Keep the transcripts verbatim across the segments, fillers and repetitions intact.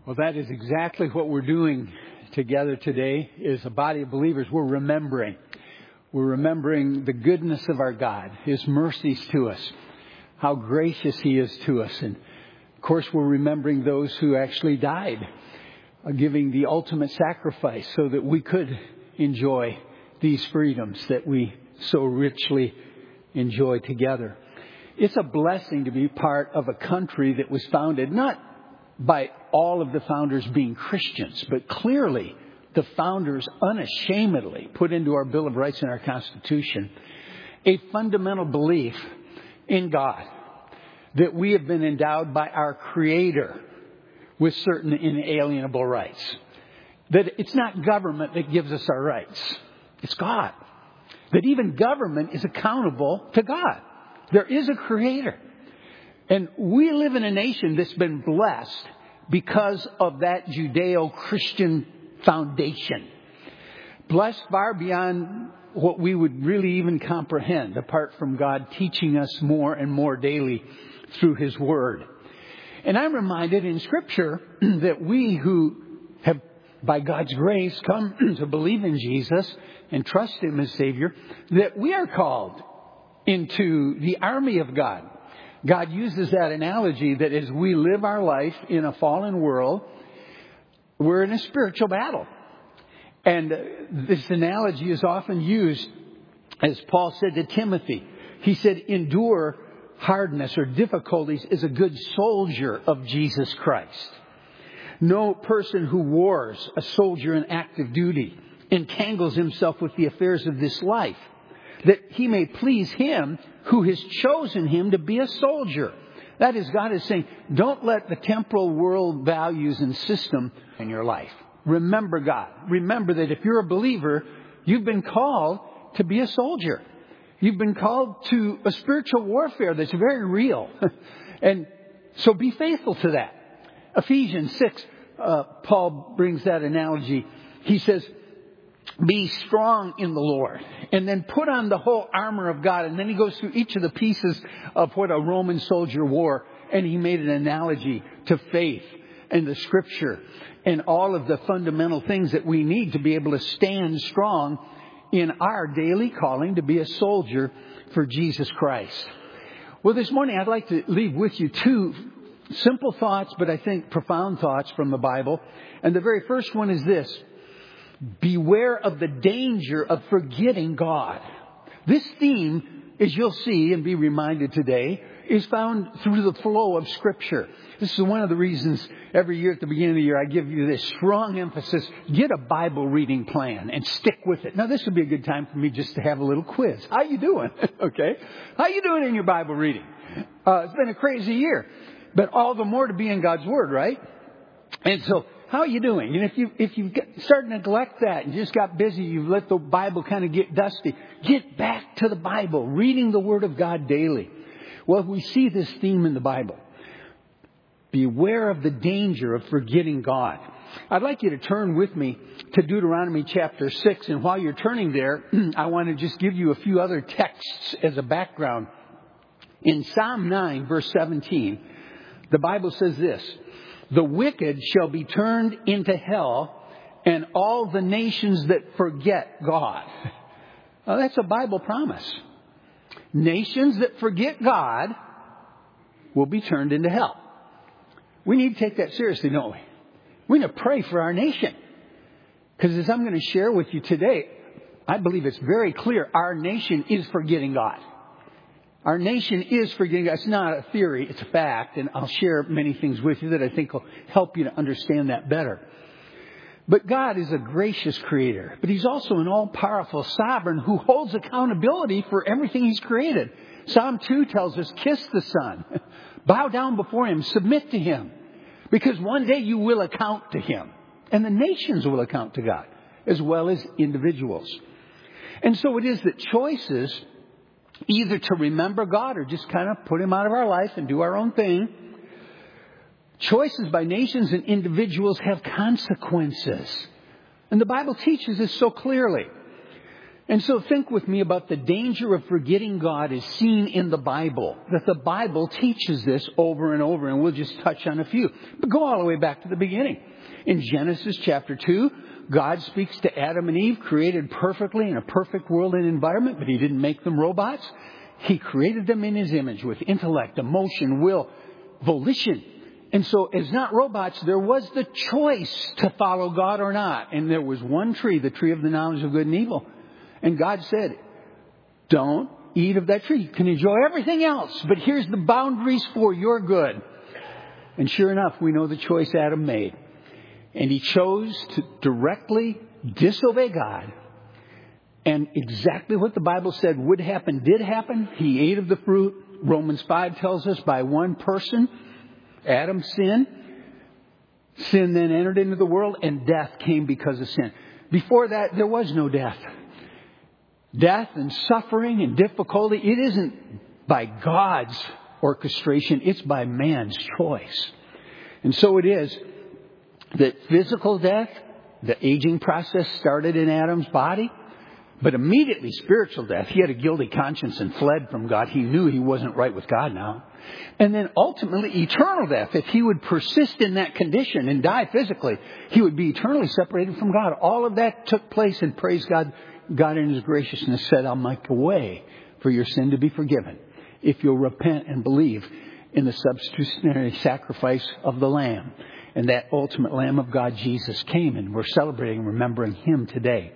Well, that is exactly what we're doing together today is a body of believers. We're remembering. We're remembering the goodness of our God, His mercies to us, how gracious He is to us. And, of course, we're remembering those who actually died, uh, giving the ultimate sacrifice so that we could enjoy these freedoms that we so richly enjoy together. It's a blessing to be part of a country that was founded not by all of the founders being Christians, but clearly the founders unashamedly put into our Bill of Rights and our Constitution a fundamental belief in God, that we have been endowed by our Creator with certain inalienable rights. That it's not government that gives us our rights. It's God. That even government is accountable to God. There is a Creator. And we live in a nation that's been blessed because of that Judeo-Christian foundation. Blessed far beyond what we would really even comprehend, apart from God teaching us more and more daily through His Word. And I'm reminded in Scripture that we who have, by God's grace, come to believe in Jesus and trust Him as Savior, that we are called into the army of God. God uses that analogy that as we live our life in a fallen world, we're in a spiritual battle. And this analogy is often used, as Paul said to Timothy. He said, endure hardness or difficulties as a good soldier of Jesus Christ. No person who wars, a soldier in active duty, entangles himself with the affairs of this life, that he may please Him who has chosen him to be a soldier. That is, God is saying, don't let the temporal world values and system in your life. Remember God. Remember that if you're a believer, you've been called to be a soldier. You've been called to a spiritual warfare that's very real. And so be faithful to that. Ephesians six, uh, Paul brings that analogy. He says, be strong in the Lord, and then put on the whole armor of God. And then he goes through each of the pieces of what a Roman soldier wore. And he made an analogy to faith and the Scripture and all of the fundamental things that we need to be able to stand strong in our daily calling to be a soldier for Jesus Christ. Well, this morning I'd like to leave with you two simple thoughts, but I think profound thoughts from the Bible. And the very first one is this. Beware of the danger of forgetting God. This theme, as you'll see and be reminded today, is found through the flow of Scripture. This is one of the reasons every year at the beginning of the year I give you this strong emphasis. Get a Bible reading plan and stick with it. Now, this would be a good time for me just to have a little quiz. How you doing? Okay. How you doing in your Bible reading? Uh, it's been a crazy year, but all the more to be in God's Word, right? And so, how are you doing? And if you if you start to neglect that and just got busy, you've let the Bible kind of get dusty. Get back to the Bible, reading the Word of God daily. Well, we see this theme in the Bible. Beware of the danger of forgetting God. I'd like you to turn with me to Deuteronomy chapter six. And while you're turning there, I want to just give you a few other texts as a background. In Psalm nine, verse seventeen, the Bible says this. The wicked shall be turned into hell, and all the nations that forget God. Well, that's a Bible promise. Nations that forget God will be turned into hell. We need to take that seriously, don't we? We need to pray for our nation. Because as I'm going to share with you today, I believe it's very clear our nation is forgetting God. Our nation is forgetting God. It's not a theory, it's a fact. And I'll share many things with you that I think will help you to understand that better. But God is a gracious creator. But He's also an all-powerful sovereign who holds accountability for everything He's created. Psalm two tells us, kiss the Son. Bow down before Him. Submit to Him. Because one day you will account to Him. And the nations will account to God, as well as individuals. And so it is that choices, either to remember God or just kind of put Him out of our life and do our own thing. Choices by nations and individuals have consequences. And the Bible teaches this so clearly. And so think with me about the danger of forgetting God is seen in the Bible. That the Bible teaches this over and over, and we'll just touch on a few. But go all the way back to the beginning. In Genesis chapter two, God speaks to Adam and Eve, created perfectly in a perfect world and environment, but He didn't make them robots. He created them in His image with intellect, emotion, will, volition. And so as not robots, there was the choice to follow God or not. And there was one tree, the tree of the knowledge of good and evil. And God said, don't eat of that tree. You can enjoy everything else, but here's the boundaries for your good. And sure enough, we know the choice Adam made. And he chose to directly disobey God. And exactly what the Bible said would happen did happen. He ate of the fruit. Romans five tells us by one person, Adam sinned. Sin then entered into the world, and death came because of sin. Before that, there was no death. Death and suffering and difficulty, it isn't by God's orchestration, it's by man's choice. And so it is that physical death, the aging process started in Adam's body, but immediately spiritual death. He had a guilty conscience and fled from God. He knew he wasn't right with God now. And then ultimately eternal death. If he would persist in that condition and die physically, he would be eternally separated from God. All of that took place, and praise God, God in His graciousness said, I'll make a way for your sin to be forgiven if you'll repent and believe in the substitutionary sacrifice of the Lamb. And that ultimate Lamb of God, Jesus, came, and we're celebrating and remembering Him today.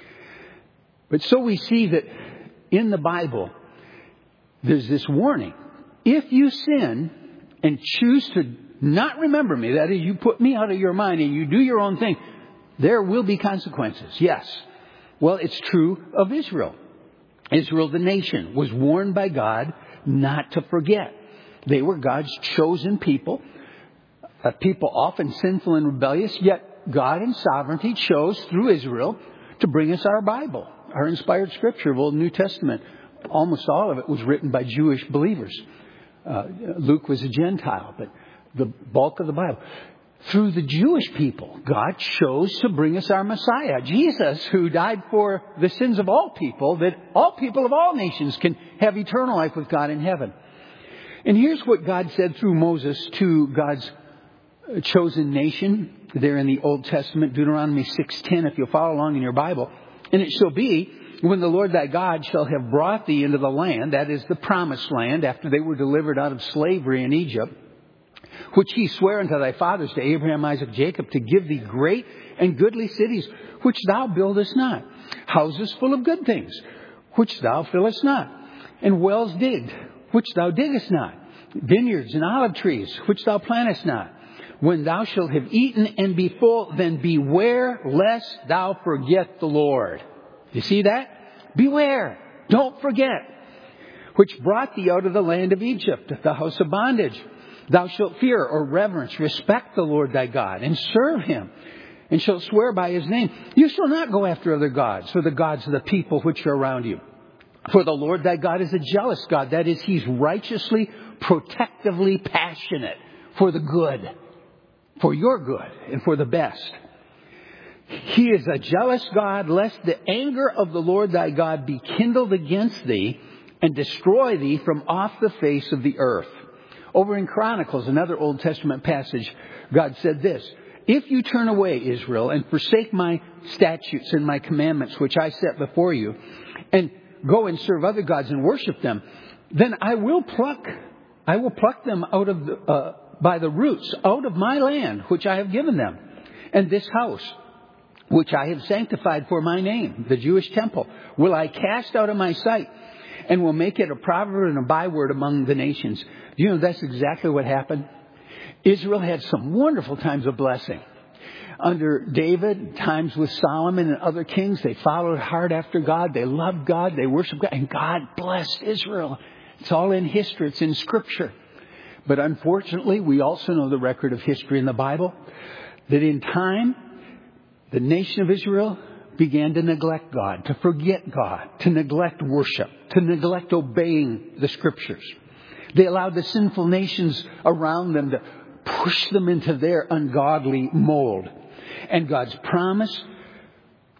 But so we see that in the Bible, there's this warning. If you sin and choose to not remember me, that is, you put me out of your mind and you do your own thing, there will be consequences. Yes. Well, it's true of Israel. Israel, the nation, was warned by God not to forget. They were God's chosen people, a people often sinful and rebellious, yet God in sovereignty chose through Israel to bring us our Bible, our inspired scripture of Old and New Testament. Almost all of it was written by Jewish believers. Uh, Luke was a Gentile, but the bulk of the Bible. Through the Jewish people, God chose to bring us our Messiah, Jesus, who died for the sins of all people, that all people of all nations can have eternal life with God in heaven. And here's what God said through Moses to God's chosen nation there in the Old Testament, Deuteronomy six ten, if you'll follow along in your Bible. And it shall be, when the Lord thy God shall have brought thee into the land, that is the promised land, after they were delivered out of slavery in Egypt, which he sware unto thy fathers, to Abraham, Isaac, Jacob, to give thee great and goodly cities, which thou buildest not, houses full of good things, which thou fillest not, and wells digged, which thou diggest not, vineyards and olive trees, which thou plantest not. When thou shalt have eaten and be full, then beware lest thou forget the Lord. You see that? Beware. Don't forget. Which brought thee out of the land of Egypt, the house of bondage. Thou shalt fear or reverence, respect the Lord thy God, and serve Him, and shalt swear by His name. You shall not go after other gods, or the gods of the people which are around you. For the Lord thy God is a jealous God. That is, He's righteously, protectively passionate for the good, for your good, and for the best. He is a jealous God, lest the anger of the Lord thy God be kindled against thee, and destroy thee from off the face of the earth. Over in Chronicles, another Old Testament passage, God said this: if you turn away, Israel, and forsake my statutes and my commandments, which I set before you, and go and serve other gods and worship them, then I will pluck, I will pluck them out of the, uh, by the roots out of my land, which I have given them, and this house, which I have sanctified for my name, the Jewish temple, will I cast out of my sight, and will make it a proverb and a byword among the nations. Do you know that's exactly what happened? Israel had some wonderful times of blessing. Under David, times with Solomon and other kings, they followed hard after God. They loved God. They worshiped God. And God blessed Israel. It's all in history. It's in Scripture. But unfortunately, we also know the record of history in the Bible, that in time, the nation of Israel began to neglect God, to forget God, to neglect worship, to neglect obeying the Scriptures. They allowed the sinful nations around them to push them into their ungodly mold. And God's promise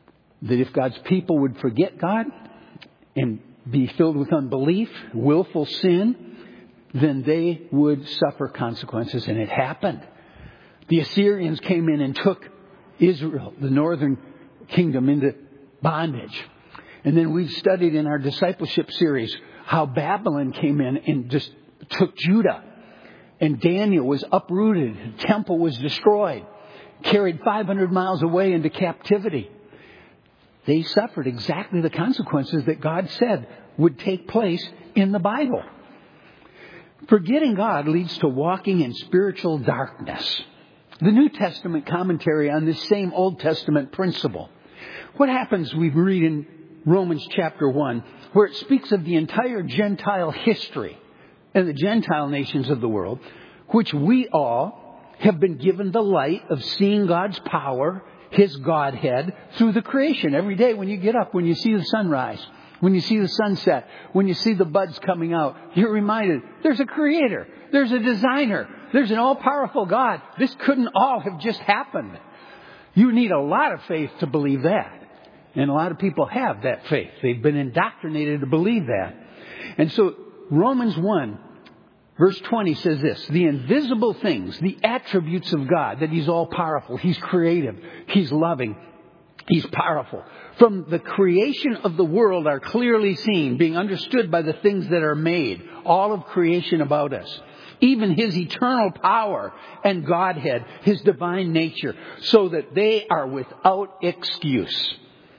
that if God's people would forget God and be filled with unbelief, willful sin, then they would suffer consequences. And it happened. The Assyrians came in and took Israel, the northern kingdom, into bondage. And then we've studied in our discipleship series how Babylon came in and just took Judah. And Daniel was uprooted. The temple was destroyed. Carried five hundred miles away into captivity. They suffered exactly the consequences that God said would take place in the Bible. Forgetting God leads to walking in spiritual darkness. The New Testament commentary on this same Old Testament principle. What happens, we read in Romans chapter one, where it speaks of the entire Gentile history and the Gentile nations of the world, which we all have been given the light of seeing God's power, His Godhead, through the creation. Every day when you get up, when you see the sunrise, when you see the sunset, when you see the buds coming out, you're reminded there's a creator, there's a designer, there's an all-powerful God. This couldn't all have just happened. You need a lot of faith to believe that. And a lot of people have that faith. They've been indoctrinated to believe that. And so Romans one, verse twenty says this: the invisible things, the attributes of God, that He's all-powerful, He's creative, He's loving, He's powerful, from the creation of the world are clearly seen, being understood by the things that are made, all of creation about us. Even His eternal power and Godhead, His divine nature, so that they are without excuse.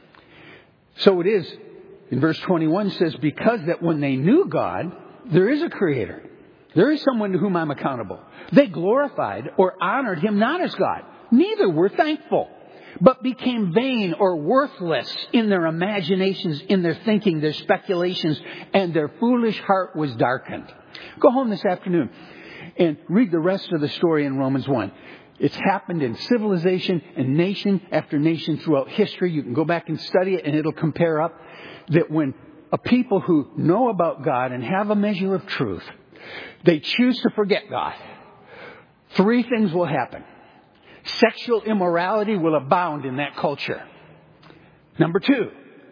So it is, in verse twenty-one says, because that when they knew God, there is a creator. There is someone to whom I'm accountable. They glorified or honored Him not as God. Neither were thankful, but became vain or worthless in their imaginations, in their thinking, their speculations, and their foolish heart was darkened. Go home this afternoon and read the rest of the story in Romans one. It's happened in civilization and nation after nation throughout history. You can go back and study it and it'll compare up that when a people who know about God and have a measure of truth, they choose to forget God, three things will happen. Sexual immorality will abound in that culture. Number two,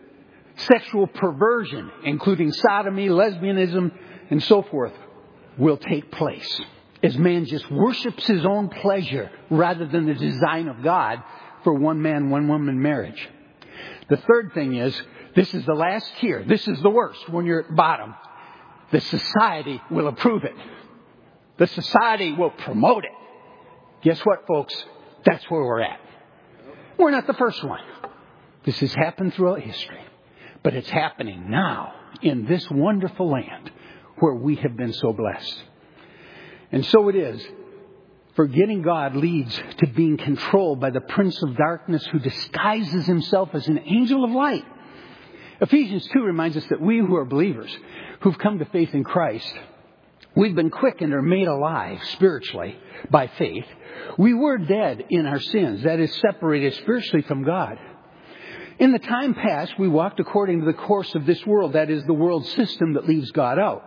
sexual perversion, including sodomy, lesbianism, and so forth, will take place as man just worships his own pleasure rather than the design of God for one man, one woman marriage. The third thing is, this is the last tier. This is the worst when you're at the bottom. The society will approve it. The society will promote it. Guess what, folks? That's where we're at. We're not the first one. This has happened throughout history. But it's happening now in this wonderful land where we have been so blessed. And so it is. Forgetting God leads to being controlled by the prince of darkness who disguises himself as an angel of light. Ephesians two reminds us that we who are believers, who've come to faith in Christ, we've been quickened or made alive spiritually by faith. We were dead in our sins, that is, separated spiritually from God. In the time past, we walked according to the course of this world, that is, the world system that leaves God out.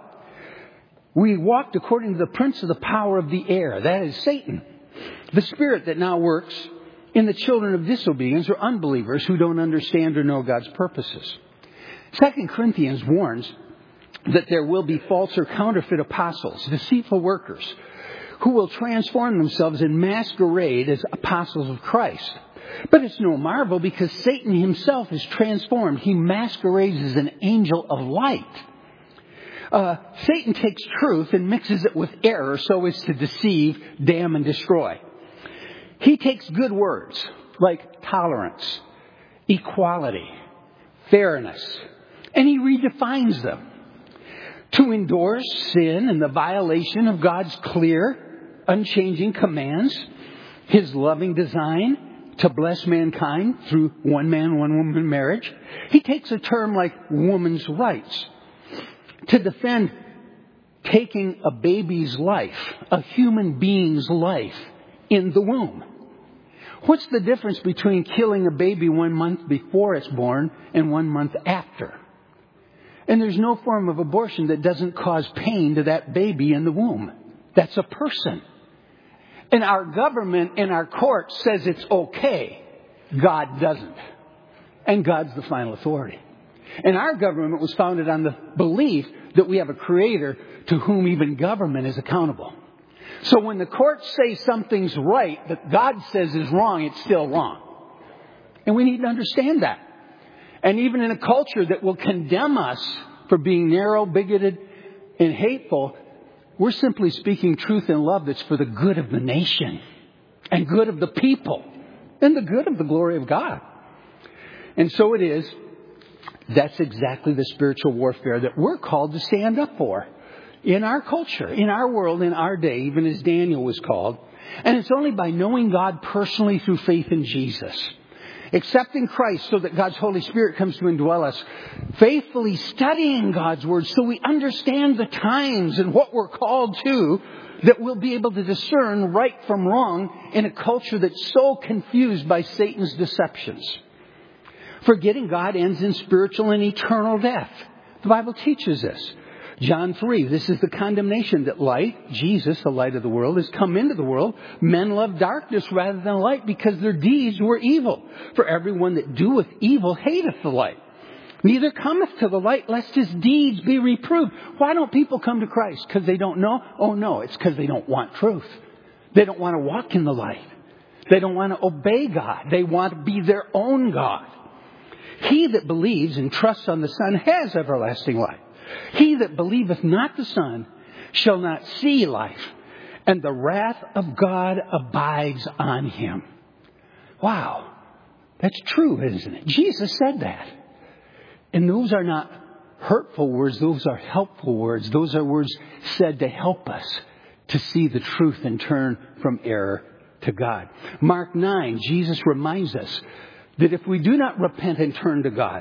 We walked according to the prince of the power of the air, that is Satan, the spirit that now works in the children of disobedience or unbelievers who don't understand or know God's purposes. Second Corinthians warns that there will be false or counterfeit apostles, deceitful workers, who will transform themselves in masquerade as apostles of Christ. But it's no marvel because Satan himself is transformed. He masquerades as an angel of light. Uh, Satan takes truth and mixes it with error so as to deceive, damn, and destroy. He takes good words like tolerance, equality, fairness, and he redefines them to endorse sin and the violation of God's clear, unchanging commands, His loving design to bless mankind through one man, one woman marriage. He takes a term like woman's rights to defend taking a baby's life, a human being's life in the womb. What's the difference between killing a baby one month before it's born and one month after? And there's no form of abortion that doesn't cause pain to that baby in the womb. That's a person. And our government and our court says it's okay. God doesn't. and God's the final authority. And our government was founded on the belief that we have a creator to whom even government is accountable. So when the courts say something's right that God says is wrong, it's still wrong. And we need to understand that. And even in a culture that will condemn us for being narrow, bigoted, and hateful, we're simply speaking truth in love that's for the good of the nation and good of the people and the good of the glory of God. And so it is. That's exactly the spiritual warfare that we're called to stand up for in our culture, in our world, in our day, even as Daniel was called. And it's only by knowing God personally through faith in Jesus, accepting Christ so that God's Holy Spirit comes to indwell us, faithfully studying God's Word so we understand the times and what we're called to, that we'll be able to discern right from wrong in a culture that's so confused by Satan's deceptions. Forgetting God ends in spiritual and eternal death. The Bible teaches this. John three, this is the condemnation that light, Jesus, the light of the world, has come into the world. Men love darkness rather than light because their deeds were evil. For everyone that doeth evil hateth the light. Neither cometh to the light lest his deeds be reproved. Why don't people come to Christ? Because they don't know? Oh no, it's because they don't want truth. They don't want to walk in the light. They don't want to obey God. They want to be their own God. He that believes and trusts on the Son has everlasting life. He that believeth not the Son shall not see life, and the wrath of God abides on him. Wow. That's true, isn't it? Jesus said that. And those are not hurtful words. Those are helpful words. Those are words said to help us to see the truth and turn from error to God. Mark nine, Jesus reminds us that if we do not repent and turn to God,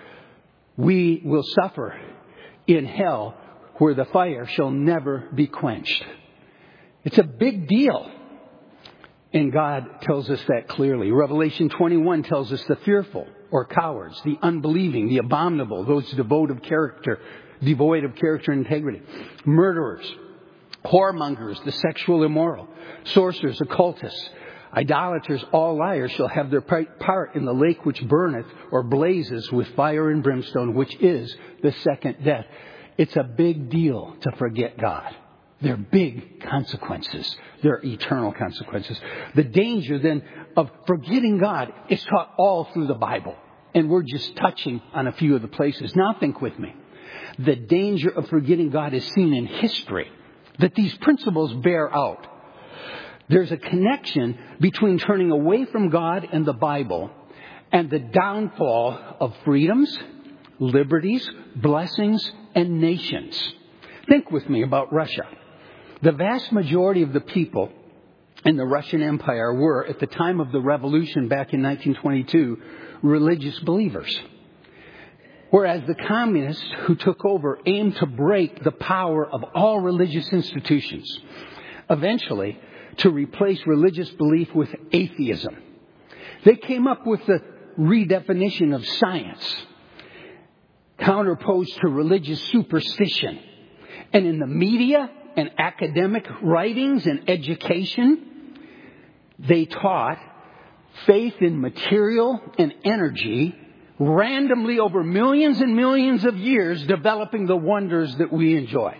we will suffer in hell where the fire shall never be quenched. It's a big deal. And God tells us that clearly. Revelation twenty-one tells us the fearful or cowards, the unbelieving, the abominable, those devoid of character, devoid of character and integrity, murderers, whoremongers, the sexual immoral, sorcerers, occultists, idolaters, all liars shall have their part in the lake which burneth or blazes with fire and brimstone, which is the second death. It's a big deal to forget God. They're big consequences. They're eternal consequences. The danger then of forgetting God is taught all through the Bible. And we're just touching on a few of the places. Now think with me. The danger of forgetting God is seen in history, that these principles bear out. There's a connection between turning away from God and the Bible and the downfall of freedoms, liberties, blessings, and nations. Think with me about Russia. The vast majority of the people in the Russian Empire were, at the time of the revolution back in nineteen twenty-two, religious believers. Whereas the communists who took over aimed to break the power of all religious institutions. Eventually, to replace religious belief with atheism. They came up with the redefinition of science, counterposed to religious superstition. And in the media and academic writings and education, they taught faith in material and energy randomly over millions and millions of years, developing the wonders that we enjoy.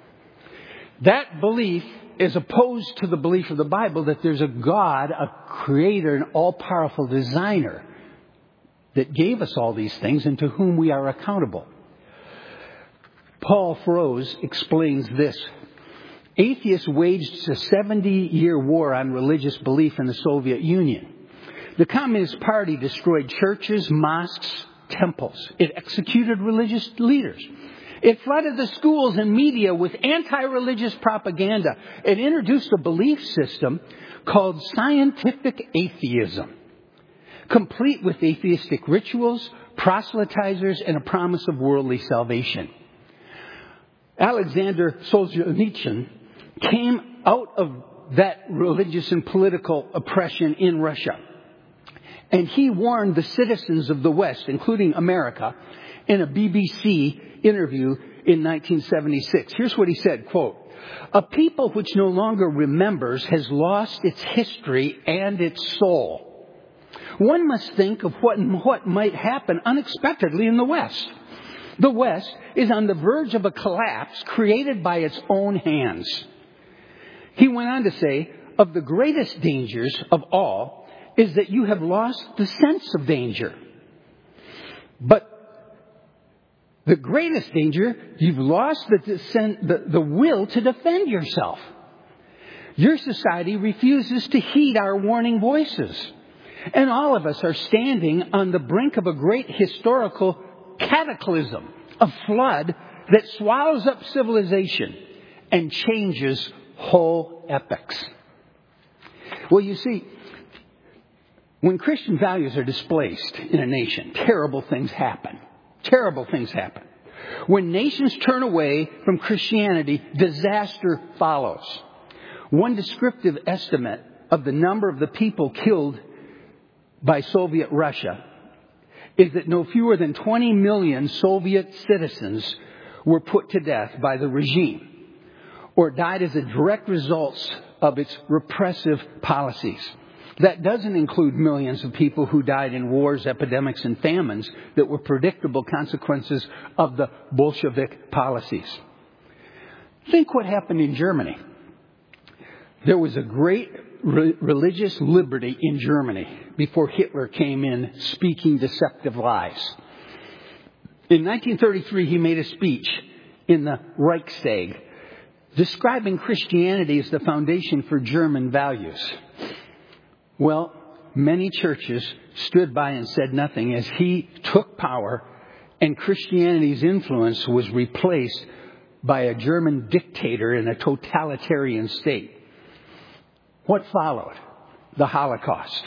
That belief is opposed to the belief of the Bible that there's a God, a creator, an all-powerful designer that gave us all these things and to whom we are accountable. Paul Froese explains this. Atheists waged a seventy-year war on religious belief in the Soviet Union. The Communist Party destroyed churches, mosques, temples. It executed religious leaders. It flooded the schools and media with anti-religious propaganda. It introduced a belief system called scientific atheism, complete with atheistic rituals, proselytizers, and a promise of worldly salvation. Alexander Solzhenitsyn came out of that religious and political oppression in Russia. And he warned the citizens of the West, including America, in a B B C interview in nineteen seventy-six. Here's what he said, quote, "A people which no longer remembers has lost its history and its soul. One must think of what, what might happen unexpectedly in the West. The West is on the verge of a collapse created by its own hands. He went on to say, of the greatest dangers of all is that you have lost the sense of danger. But the greatest danger, you've lost the, the, the will to defend yourself. Your society refuses to heed our warning voices. And all of us are standing on the brink of a great historical cataclysm, a flood that swallows up civilization and changes whole epochs. Well, you see, when Christian values are displaced in a nation, terrible things happen. Terrible things happen. When nations turn away from Christianity, disaster follows. One descriptive estimate of the number of the people killed by Soviet Russia is that no fewer than twenty million Soviet citizens were put to death by the regime or died as a direct result of its repressive policies. That doesn't include millions of people who died in wars, epidemics, and famines that were predictable consequences of the Bolshevik policies. Think what happened in Germany. There was a great re- religious liberty in Germany before Hitler came in speaking deceptive lies. In nineteen thirty-three, he made a speech in the Reichstag describing Christianity as the foundation for German values. Well, many churches stood by and said nothing as he took power and Christianity's influence was replaced by a German dictator in a totalitarian state. What followed? The Holocaust.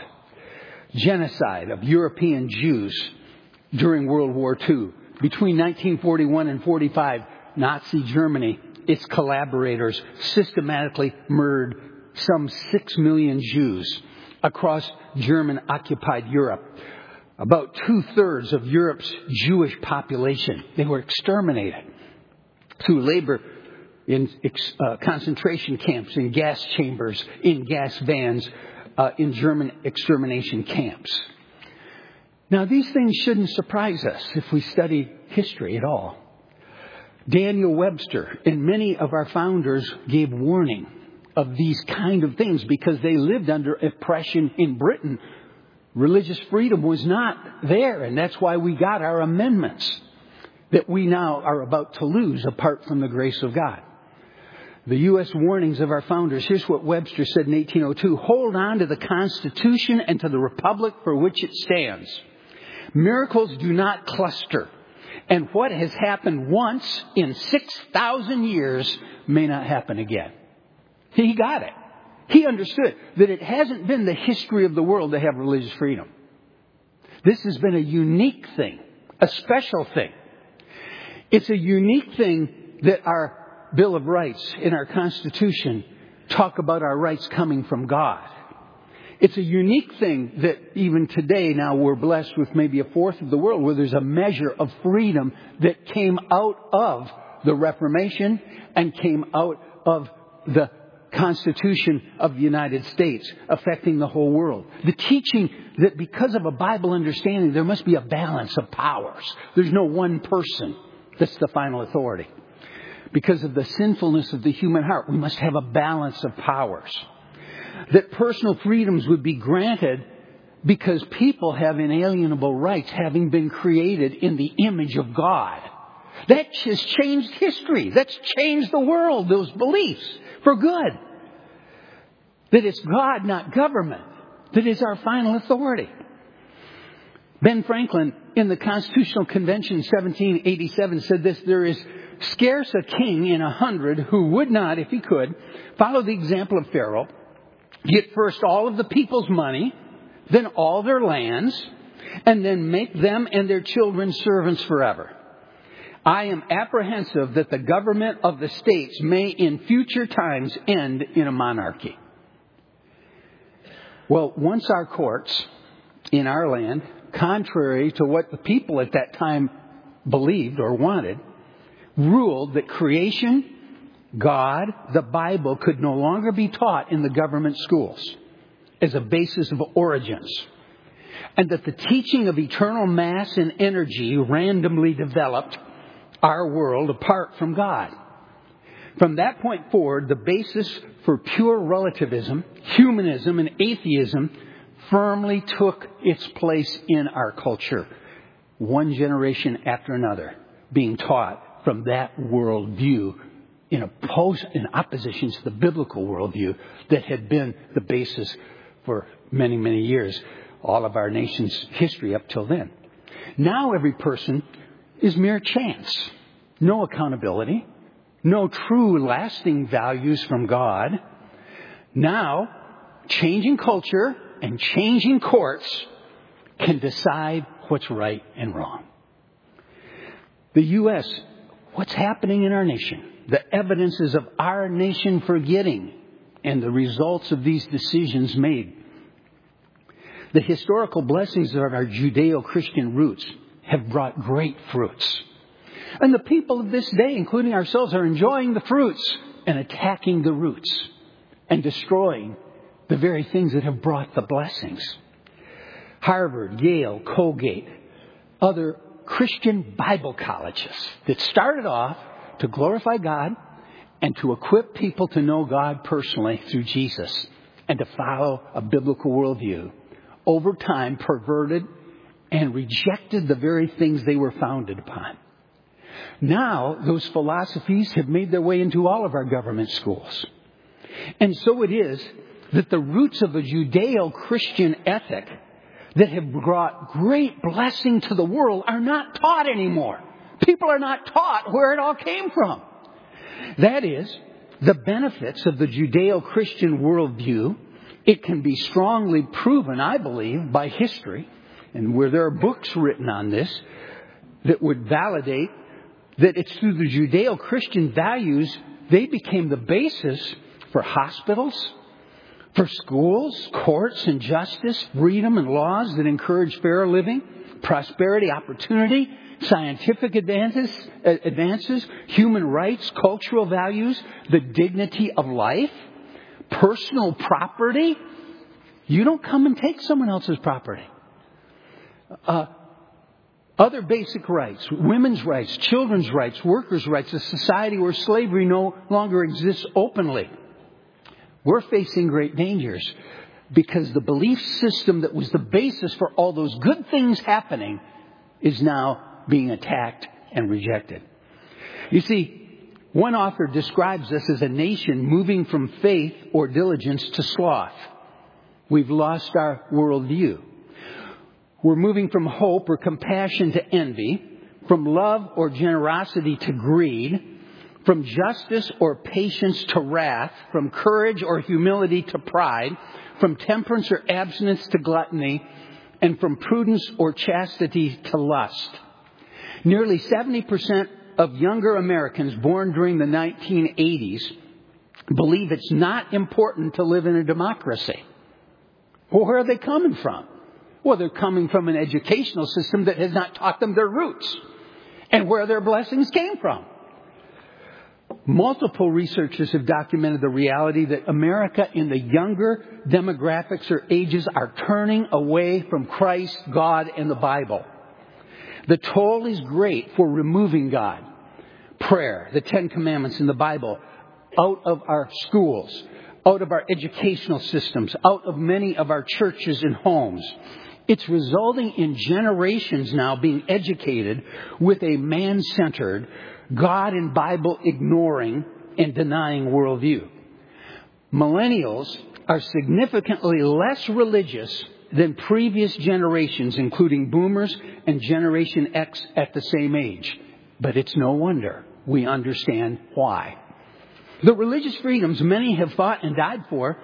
Genocide of European Jews during World War Two. Between nineteen forty-one and forty-five, Nazi Germany, its collaborators, systematically murdered some six million Jews across German-occupied Europe. About two-thirds of Europe's Jewish population, they were exterminated through labor in uh, concentration camps, in gas chambers, in gas vans, uh, in German extermination camps. Now, these things shouldn't surprise us if we study history at all. Daniel Webster and many of our founders gave warning of these kind of things because they lived under oppression in Britain. Religious freedom was not there, and that's why we got our amendments that we now are about to lose apart from the grace of God. The U S warnings of our founders. Here's what Webster said in eighteen oh two. Hold on to the Constitution and to the Republic for which it stands. Miracles do not cluster. And what has happened once in six thousand years may not happen again. He got it. He understood that it hasn't been the history of the world to have religious freedom. This has been a unique thing, a special thing. It's a unique thing that our Bill of Rights in our Constitution talk about our rights coming from God. It's a unique thing that even today now we're blessed with maybe a fourth of the world where there's a measure of freedom that came out of the Reformation and came out of the Constitution of the United States, affecting the whole world. The teaching that because of a Bible understanding, there must be a balance of powers. There's no one person that's the final authority. Because of the sinfulness of the human heart, we must have a balance of powers. That personal freedoms would be granted because people have inalienable rights, having been created in the image of God. That has changed history. That's changed the world, those beliefs, for good. That it's God, not government, that is our final authority. Ben Franklin, in the Constitutional Convention seventeen eighty-seven, said this: there is scarce a king in a hundred who would not, if he could, follow the example of Pharaoh, get first all of the people's money, then all their lands, and then make them and their children servants forever. I am apprehensive that the government of the states may in future times end in a monarchy. Well, once our courts in our land, contrary to what the people at that time believed or wanted, ruled that creation, God, the Bible could no longer be taught in the government schools as a basis of origins. and that the teaching of eternal mass and energy randomly developed our world apart from God. From that point forward, the basis for pure relativism, humanism, and atheism firmly took its place in our culture, one generation after another, being taught from that worldview in, oppose, in opposition to the biblical worldview that had been the basis for many, many years, all of our nation's history up till then. Now every person is mere chance, no accountability, no true lasting values from God. Now, changing culture and changing courts can decide what's right and wrong. The U S, what's happening in our nation, the evidences of our nation forgetting, and the results of these decisions made. The historical blessings of our Judeo-Christian roots have brought great fruits. And the people of this day, including ourselves, are enjoying the fruits and attacking the roots and destroying the very things that have brought the blessings. Harvard, Yale, Colgate, other Christian Bible colleges that started off to glorify God and to equip people to know God personally through Jesus and to follow a biblical worldview, over time perverted and rejected the very things they were founded upon. Now, those philosophies have made their way into all of our government schools. And so it is that the roots of a Judeo-Christian ethic that have brought great blessing to the world are not taught anymore. People are not taught where it all came from. That is, the benefits of the Judeo-Christian worldview. It can be strongly proven, I believe, by history, and where there are books written on this that would validate that it's through the Judeo-Christian values they became the basis for hospitals, for schools, courts, and justice, freedom and laws that encourage fair living, prosperity, opportunity, scientific advances, advances, human rights, cultural values, the dignity of life, personal property. You don't come and take someone else's property. Uh, Other basic rights, women's rights, children's rights, workers' rights, a society where slavery no longer exists openly. We're facing great dangers because the belief system that was the basis for all those good things happening is now being attacked and rejected. You see, one author describes us as a nation moving from faith or diligence to sloth. We've lost our worldview. We're moving from hope or compassion to envy, from love or generosity to greed, from justice or patience to wrath, from courage or humility to pride, from temperance or abstinence to gluttony, and from prudence or chastity to lust. Nearly seventy percent of younger Americans born during the nineteen eighties believe it's not important to live in a democracy. Well, where are they coming from? Well, they're coming from an educational system that has not taught them their roots and where their blessings came from. Multiple researchers have documented the reality that America in the younger demographics or ages are turning away from Christ, God, and the Bible. The toll is great for removing God, prayer, the Ten Commandments in the Bible, out of our schools, out of our educational systems, out of many of our churches and homes. It's resulting in generations now being educated with a man-centered, God and Bible ignoring and denying worldview. Millennials are significantly less religious than previous generations, including boomers and Generation X at the same age. But it's no wonder we understand why. The religious freedoms many have fought and died for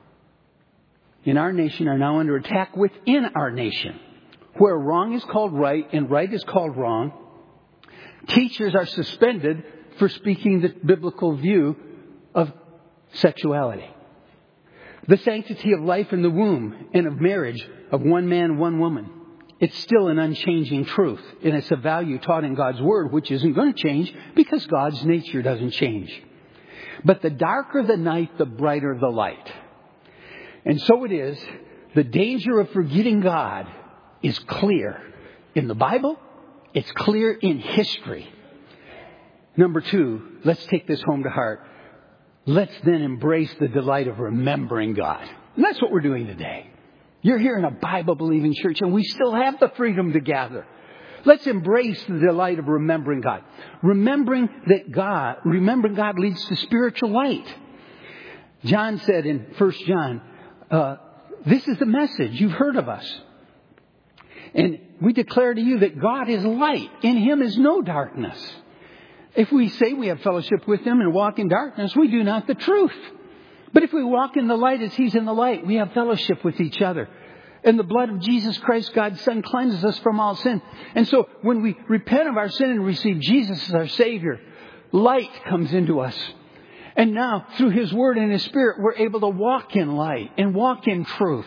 in our nation are now under attack within our nation. Where wrong is called right and right is called wrong, teachers are suspended for speaking the biblical view of sexuality. The sanctity of life in the womb and of marriage of one man, one woman. It's still an unchanging truth. And it's a value taught in God's Word, which isn't going to change because God's nature doesn't change. But the darker the night, the brighter the light. And so it is the danger of forgetting God is clear in the Bible. It's clear in history. Number two, let's take this home to heart. Let's then embrace the delight of remembering God. And that's what we're doing today. You're here in a Bible-believing church, and we still have the freedom to gather. Let's embrace the delight of remembering God. Remembering that God, remembering God leads to spiritual light. John said in First John, uh, this is the message you've heard of us. And we declare to you that God is light. In Him is no darkness. If we say we have fellowship with Him and walk in darkness, we do not the truth. But if we walk in the light as He's in the light, we have fellowship with each other. And the blood of Jesus Christ, God's Son, cleanses us from all sin. And so when we repent of our sin and receive Jesus as our Savior, light comes into us. And now, through His Word and His Spirit, we're able to walk in light and walk in truth.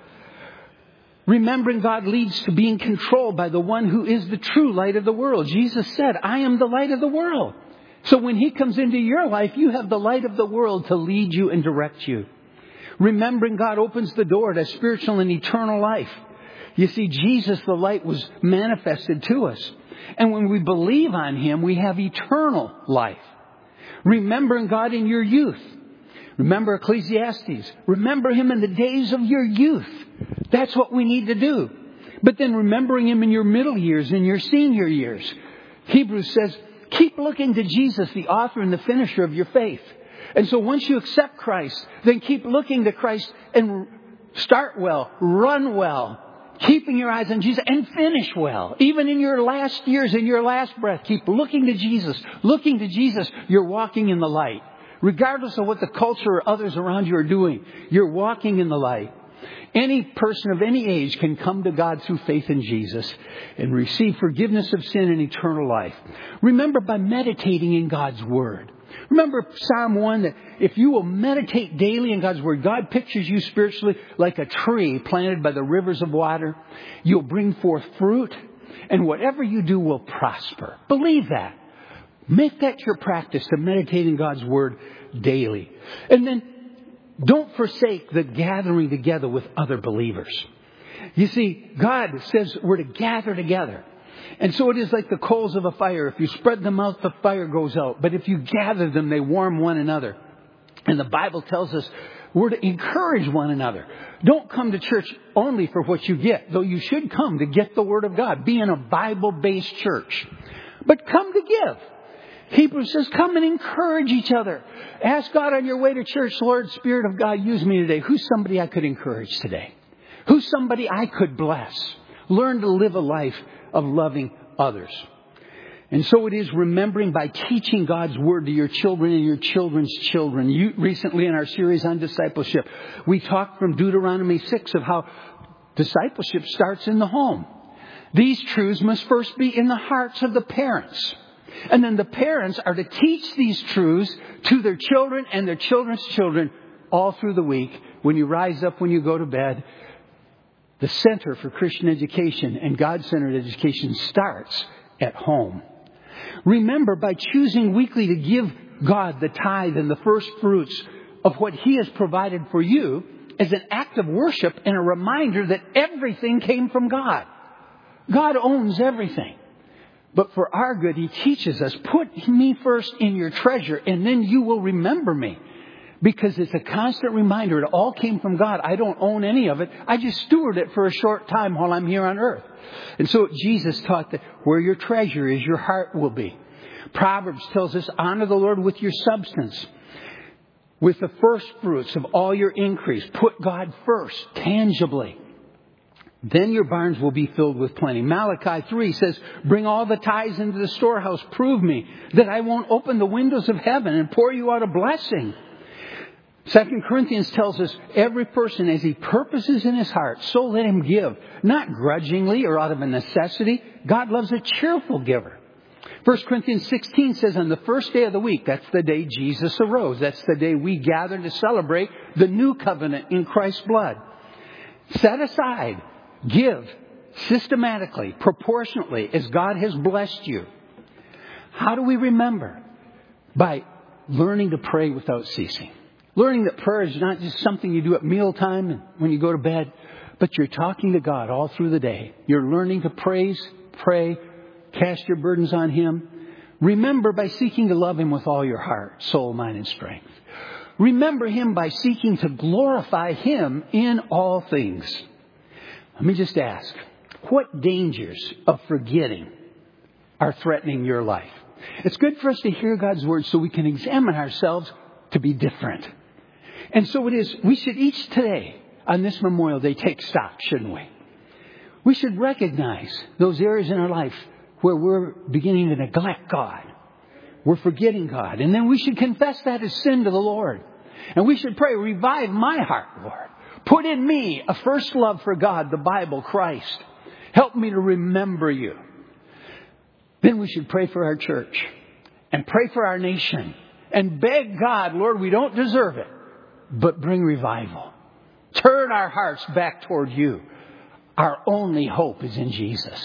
Remembering God leads to being controlled by the one who is the true light of the world. Jesus said, I am the light of the world. So when He comes into your life, you have the light of the world to lead you and direct you. Remembering God opens the door to spiritual and eternal life. You see, Jesus, the light, was manifested to us. And when we believe on Him, we have eternal life. Remembering God in your youth. Remember Ecclesiastes. Remember Him in the days of your youth. That's what we need to do. But then remembering Him in your middle years, in your senior years. Hebrews says, keep looking to Jesus, the author and the finisher of your faith. And so once you accept Christ, then keep looking to Christ and start well, run well, keeping your eyes on Jesus and finish well. Even in your last years, in your last breath, keep looking to Jesus. Looking to Jesus, you're walking in the light. Regardless of what the culture or others around you are doing, you're walking in the light. Any person of any age can come to God through faith in Jesus and receive forgiveness of sin and eternal life. Remember, by meditating in God's Word. Remember Psalm one, that if you will meditate daily in God's Word, God pictures you spiritually like a tree planted by the rivers of water. You'll bring forth fruit, and whatever you do will prosper. Believe that. Make that your practice to meditate in God's Word daily. And then don't forsake the gathering together with other believers. You see, God says we're to gather together. And so it is like the coals of a fire. If you spread them out, the fire goes out. But if you gather them, they warm one another. And the Bible tells us we're to encourage one another. Don't come to church only for what you get, though you should come to get the Word of God. Be in a Bible-based church. But come to give. Hebrews says, come and encourage each other. Ask God on your way to church, Lord, Spirit of God, use me today. Who's somebody I could encourage today? Who's somebody I could bless? Learn to live a life of loving others. And so it is remembering by teaching God's Word to your children and your children's children. You, recently in our series on discipleship, we talked from Deuteronomy six of how discipleship starts in the home. These truths must first be in the hearts of the parents. And then the parents are to teach these truths to their children and their children's children all through the week. When you rise up, when you go to bed, the Center for Christian Education and God-centered education starts at home. Remember, by choosing weekly to give God the tithe and the first fruits of what He has provided for you as an act of worship and a reminder that everything came from God. God owns everything. But for our good, He teaches us, put me first in your treasure, and then you will remember me. Because it's a constant reminder. It all came from God. I don't own any of it. I just steward it for a short time while I'm here on earth. And so Jesus taught that where your treasure is, your heart will be. Proverbs tells us, honor the Lord with your substance. With the first fruits of all your increase. Put God first, tangibly. Then your barns will be filled with plenty. Malachi three says, bring all the tithes into the storehouse. Prove me that I won't open the windows of heaven and pour you out a blessing. Second Corinthians tells us, every person as he purposes in his heart, so let him give. Not grudgingly or out of a necessity. God loves a cheerful giver. First Corinthians sixteen says, on the first day of the week, that's the day Jesus arose. That's the day we gather to celebrate the new covenant in Christ's blood. Set aside. Give systematically, proportionately, as God has blessed you. How do we remember? By learning to pray without ceasing. Learning that prayer is not just something you do at mealtime and when you go to bed. But you're talking to God all through the day. You're learning to praise, pray, cast your burdens on Him. Remember by seeking to love Him with all your heart, soul, mind, and strength. Remember Him by seeking to glorify Him in all things. Let me just ask, what dangers of forgetting are threatening your life? It's good for us to hear God's Word so we can examine ourselves to be different. And so it is, we should each today, on this Memorial Day, take stock, shouldn't we? We should recognize those areas in our life where we're beginning to neglect God. We're forgetting God. And then we should confess that as sin to the Lord. And we should pray, revive my heart, Lord. Put in me a first love for God, the Bible, Christ. Help me to remember you. Then we should pray for our church and pray for our nation and beg God, Lord, we don't deserve it, but bring revival. Turn our hearts back toward you. Our only hope is in Jesus.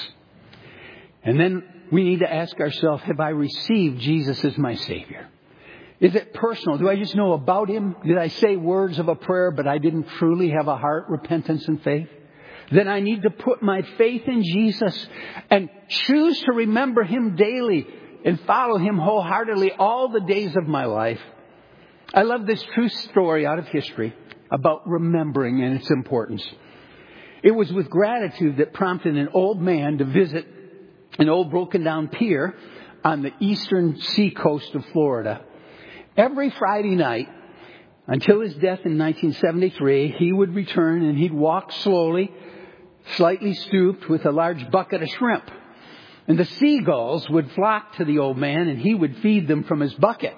And then we need to ask ourselves, have I received Jesus as my Savior? Is it personal? Do I just know about Him? Did I say words of a prayer, but I didn't truly have a heart, repentance, and faith? Then I need to put my faith in Jesus and choose to remember Him daily and follow Him wholeheartedly all the days of my life. I love this true story out of history about remembering and its importance. It was with gratitude that prompted an old man to visit an old broken down pier on the eastern seacoast of Florida. Every Friday night, until his death in nineteen seventy-three, he would return and he'd walk slowly, slightly stooped, with a large bucket of shrimp. And the seagulls would flock to the old man and he would feed them from his bucket.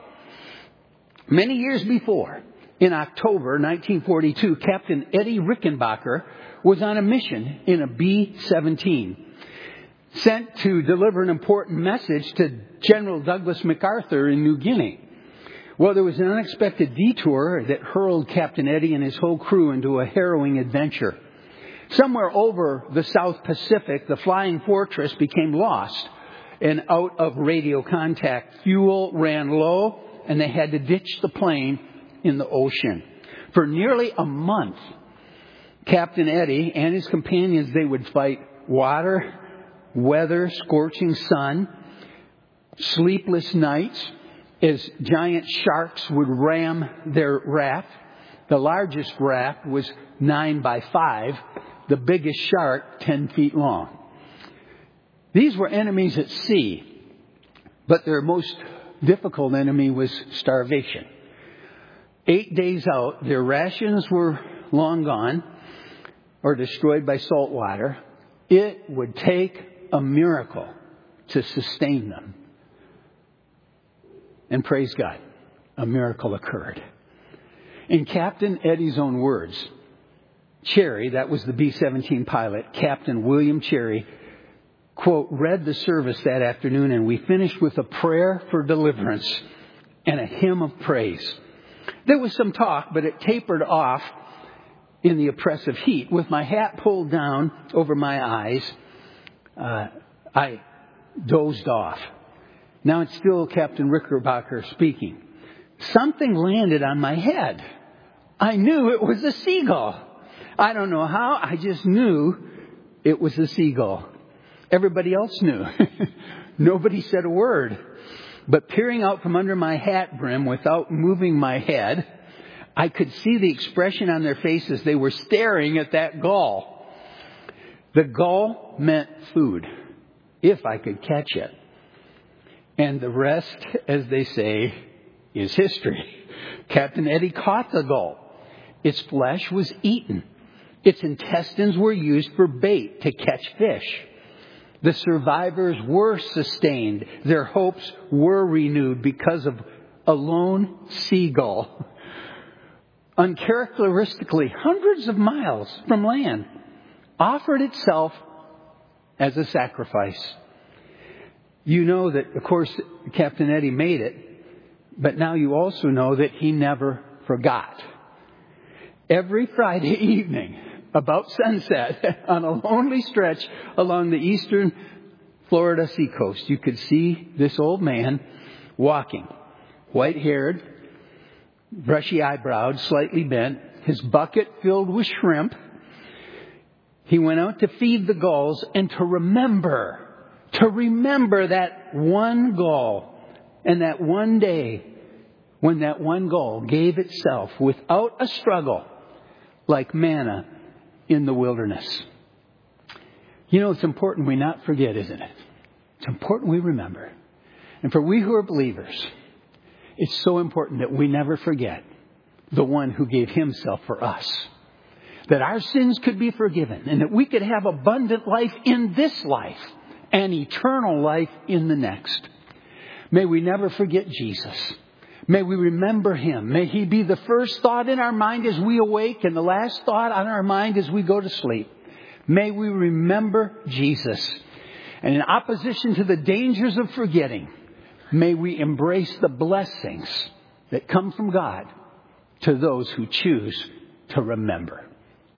Many years before, in October nineteen forty-two, Captain Eddie Rickenbacker was on a mission in a B seventeen, sent to deliver an important message to General Douglas MacArthur in New Guinea. Well, there was an unexpected detour that hurled Captain Eddie and his whole crew into a harrowing adventure. Somewhere over the South Pacific, the Flying Fortress became lost and out of radio contact. Fuel ran low and they had to ditch the plane in the ocean. For nearly a month, Captain Eddie and his companions, they would fight water, weather, scorching sun, sleepless nights, as giant sharks would ram their raft. The largest raft was nine by five, the biggest shark ten feet long. These were enemies at sea, but their most difficult enemy was starvation. Eight days out, their rations were long gone or destroyed by salt water. It would take a miracle to sustain them. And praise God, a miracle occurred. In Captain Eddie's own words, Cherry, that was the B seventeen pilot, Captain William Cherry, quote, read the service that afternoon and we finished with a prayer for deliverance and a hymn of praise. There was some talk, but it tapered off in the oppressive heat. With my hat pulled down over my eyes, uh, I dozed off. Now it's still Captain Rickenbacker speaking. Something landed on my head. I knew it was a seagull. I don't know how. I just knew it was a seagull. Everybody else knew. Nobody said a word. But peering out from under my hat brim without moving my head, I could see the expression on their faces. They were staring at that gull. The gull meant food, if I could catch it. And the rest, as they say, is history. Captain Eddie caught the gull. Its flesh was eaten. Its intestines were used for bait to catch fish. The survivors were sustained. Their hopes were renewed because of a lone seagull, uncharacteristically hundreds of miles from land, offered itself as a sacrifice. You know that, of course, Captain Eddie made it, but now you also know that he never forgot. Every Friday evening, about sunset, on a lonely stretch along the eastern Florida seacoast, you could see this old man walking, white-haired, brushy-eyebrowed, slightly bent, his bucket filled with shrimp. He went out to feed the gulls and to remember, to remember that one gull and that one day when that one gull gave itself without a struggle like manna in the wilderness. You know, it's important we not forget, isn't it? It's important we remember. And for we who are believers, it's so important that we never forget the one who gave himself for us. That our sins could be forgiven and that we could have abundant life in this life and eternal life in the next. May we never forget Jesus. May we remember him. May he be the first thought in our mind as we awake and the last thought on our mind as we go to sleep. May we remember Jesus. And in opposition to the dangers of forgetting, may we embrace the blessings that come from God to those who choose to remember.